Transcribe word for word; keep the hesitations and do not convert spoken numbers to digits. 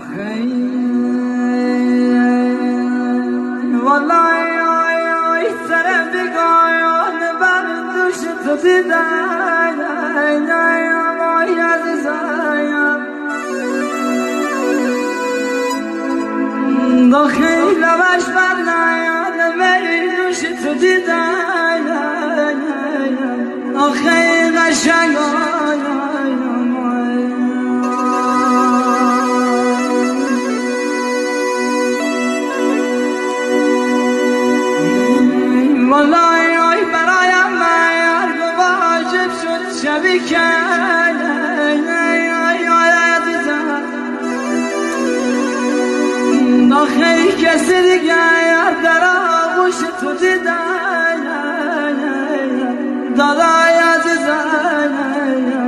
والله سر بگاین بر دوش تو دیدن وای عزیزم با خیلی لبش بر نیاد بری دوش تو دیدن آخه قشنگ والله ای برایم مرگ و واجب شد شبی کرد آخه کسی دیگه در آغوش تو دیدن دادای عزیزم